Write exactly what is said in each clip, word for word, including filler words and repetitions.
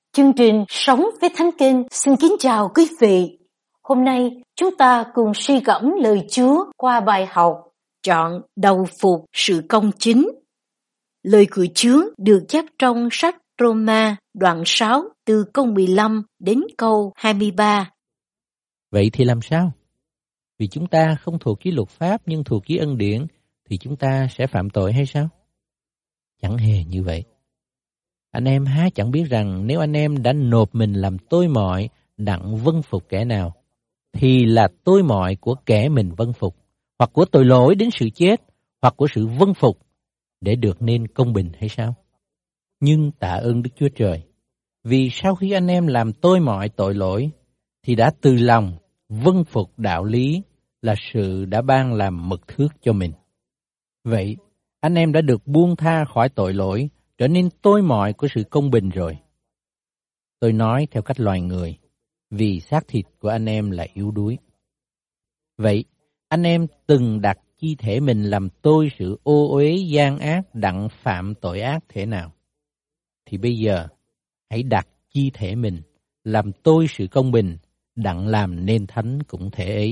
Chương trình Sống với Thánh Kinh xin kính chào quý vị. Hôm nay chúng ta cùng suy gẫm lời Chúa qua bài học Chọn đầu phục sự công chính. Lời của Chúa được chép trong sách Roma đoạn sáu từ câu mười lăm đến câu hai mươi ba. Vậy thì làm sao? Vì chúng ta không thuộc với luật pháp nhưng thuộc với ân điển thì chúng ta sẽ phạm tội hay sao? Chẳng hề như vậy. Anh em há chẳng biết rằng nếu anh em đã nộp mình làm tôi mọi đặng vâng phục kẻ nào, thì là tôi mọi của kẻ mình vâng phục, hoặc của tội lỗi đến sự chết, hoặc của sự vâng phục để được nên công bình hay sao? Nhưng tạ ơn Đức Chúa Trời, vì sau khi anh em làm tôi mọi tội lỗi, thì đã từ lòng vâng phục đạo lý là sự đã ban làm mực thước cho mình. Vậy, anh em đã được buông tha khỏi tội lỗi, trở nên tôi mọi của sự công bình rồi. Tôi nói theo cách loài người, vì xác thịt của anh em là yếu đuối. Vậy, anh em từng đặt chi thể mình làm tôi sự ô uế gian ác đặng phạm tội ác thể nào? Thì bây giờ, hãy đặt chi thể mình làm tôi sự công bình đặng làm nên thánh cũng thể ấy.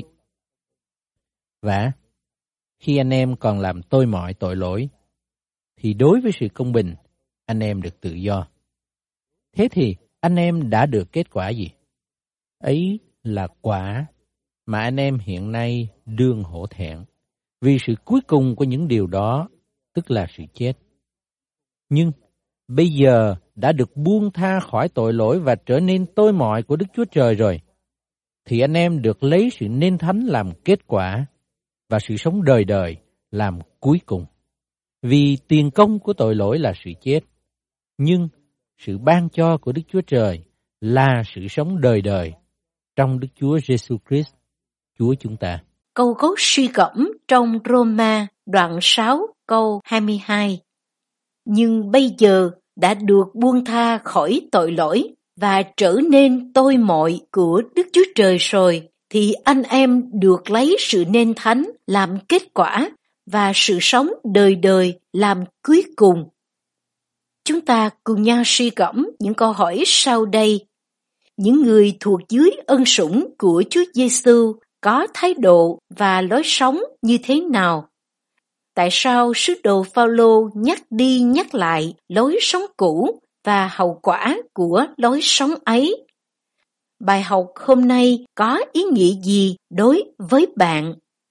Và khi anh em còn làm tôi mọi tội lỗi, thì đối với sự công bình, anh em được tự do. Thế thì anh em đã được kết quả gì? Ấy là quả mà anh em hiện nay đương hổ thẹn, vì sự cuối cùng của những điều đó, tức là sự chết. Nhưng bây giờ đã được buông tha khỏi tội lỗi và trở nên tôi mọi của Đức Chúa Trời rồi, thì anh em được lấy sự nên thánh làm kết quả và sự sống đời đời làm cuối cùng. Vì tiền công của tội lỗi là sự chết, nhưng sự ban cho của Đức Chúa Trời là sự sống đời đời trong Đức Chúa Giêsu Christ, Chúa chúng ta. Câu gốc suy gẫm trong Roma đoạn sáu câu hai mươi hai. Nhưng bây giờ đã được buông tha khỏi tội lỗi và trở nên tôi mọi của Đức Chúa Trời rồi, thì anh em được lấy sự nên thánh làm kết quả và sự sống đời đời làm cuối cùng. Chúng ta cùng nhau suy gẫm những câu hỏi sau đây. Những người thuộc dưới ân sủng của Chúa Giêsu có thái độ và lối sống như thế nào? Tại sao sứ đồ Phao-lô nhắc đi nhắc lại lối sống cũ và hậu quả của lối sống ấy? Bài học hôm nay có ý nghĩa gì đối với bạn?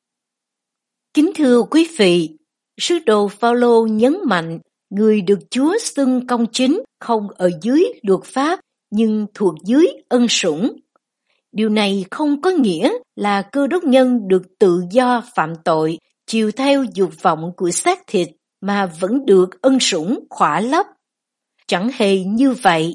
Kính thưa quý vị, sứ đồ Phao-lô nhấn mạnh người được Chúa xưng công chính không ở dưới luật pháp nhưng thuộc dưới ân sủng. Điều này không có nghĩa là Cơ Đốc nhân được tự do phạm tội, chiều theo dục vọng của xác thịt mà vẫn được ân sủng khỏa lấp. Chẳng hề như vậy.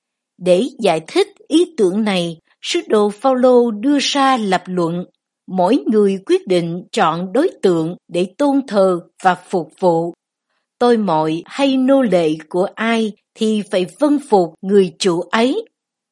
Để giải thích ý tưởng này, sứ đồ Phao-lô đưa ra lập luận: mỗi người quyết định chọn đối tượng để tôn thờ và phục vụ. Tôi mọi hay nô lệ của ai thì phải vâng phục người chủ ấy.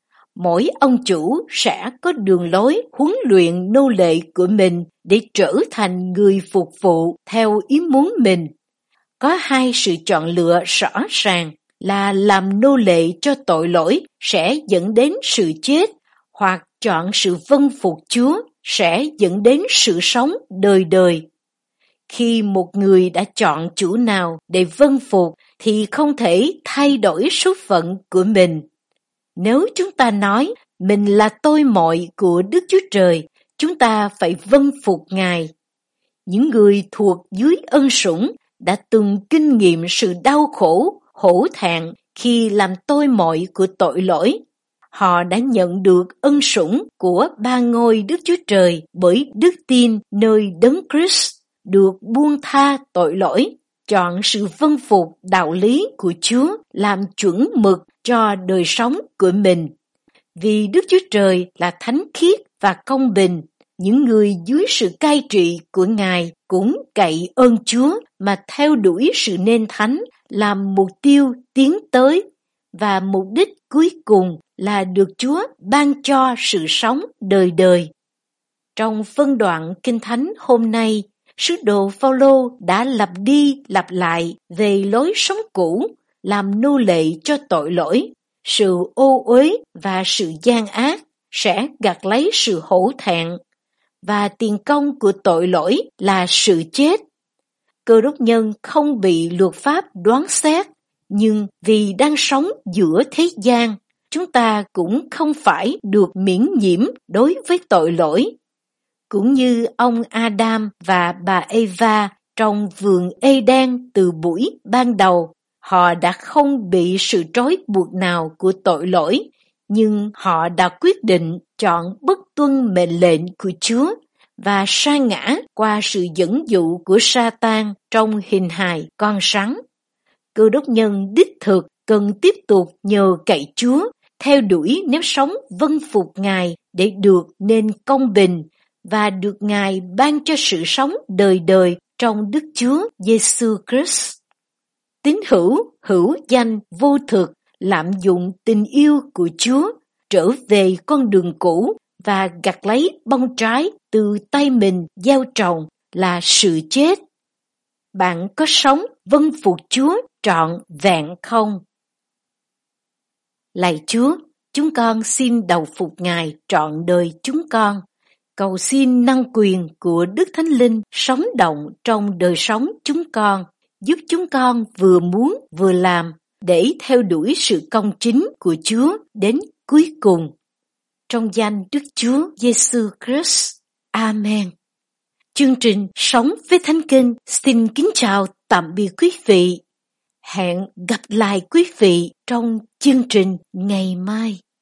Mỗi ông chủ sẽ có đường lối huấn luyện nô lệ của mình để trở thành người phục vụ theo ý muốn mình. Có hai sự chọn lựa rõ ràng là làm nô lệ cho tội lỗi sẽ dẫn đến sự chết, hoặc chọn sự vâng phục Chúa sẽ dẫn đến sự sống đời đời. Khi một người đã chọn chủ nào để vâng phục thì không thể thay đổi số phận của mình. Nếu chúng ta nói mình là tôi mọi của Đức Chúa Trời, chúng ta phải vâng phục Ngài. Những người thuộc dưới ân sủng đã từng kinh nghiệm sự đau khổ, hổ thẹn khi làm tôi mọi của tội lỗi. Họ đã nhận được ân sủng của ba ngôi Đức Chúa Trời bởi đức tin nơi Đấng Christ, được buông tha tội lỗi, chọn sự vâng phục đạo lý của Chúa làm chuẩn mực cho đời sống của mình. Vì Đức Chúa Trời là thánh khiết và công bình, những người dưới sự cai trị của Ngài cũng cậy ơn Chúa mà theo đuổi sự nên thánh làm mục tiêu tiến tới, và mục đích cuối cùng là được Chúa ban cho sự sống đời đời. Trong phân đoạn Kinh Thánh hôm nay, sứ đồ Phao-lô đã lặp đi lặp lại về lối sống cũ, làm nô lệ cho tội lỗi, sự ô uế và sự gian ác sẽ gặt lấy sự hổ thẹn, và tiền công của tội lỗi là sự chết. Cơ đốc nhân không bị luật pháp đoán xét, nhưng vì đang sống giữa thế gian, chúng ta cũng không phải được miễn nhiễm đối với tội lỗi. Cũng như ông Adam và bà Eva trong vườn Eden từ buổi ban đầu, họ đã không bị sự trói buộc nào của tội lỗi, nhưng họ đã quyết định chọn bất tuân mệnh lệnh của Chúa và sa ngã qua sự dẫn dụ của Sa-tan trong hình hài con rắn. Cơ đốc nhân đích thực cần tiếp tục nhờ cậy Chúa, theo đuổi nếp sống vâng phục Ngài để được nên công bình và được Ngài ban cho sự sống đời đời trong Đức Chúa Giêsu Christ. Tín hữu hữu danh vô thực lạm dụng tình yêu của Chúa, trở về con đường cũ và gặt lấy bông trái từ tay mình gieo trồng là sự chết. Bạn có sống vâng phục Chúa trọn vẹn không? Lạy Chúa, chúng con xin đầu phục Ngài trọn đời chúng con. Cầu xin năng quyền của Đức Thánh Linh sống động trong đời sống chúng con, giúp chúng con vừa muốn vừa làm để theo đuổi sự công chính của Chúa đến cuối cùng. Trong danh Đức Chúa Giêsu Christ. Amen. Chương trình Sống với Thánh Kinh xin kính chào tạm biệt quý vị. Hẹn gặp lại quý vị trong chương trình ngày mai.